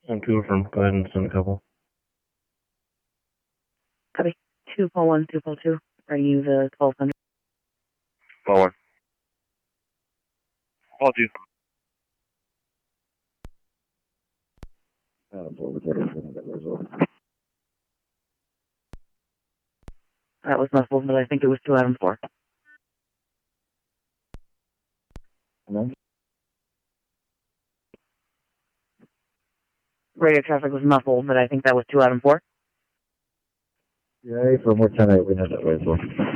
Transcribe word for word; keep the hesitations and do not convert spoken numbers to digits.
Send two from. Go ahead and send a couple. Copy. Two call one, two call two. Bring you the twelve hundred. Call one. Call two. That was muffled, but I think it was two Adam four. Hello? Radio traffic was muffled, but I think that was two Adam four. Yeah, from what ten eight we know that way as well.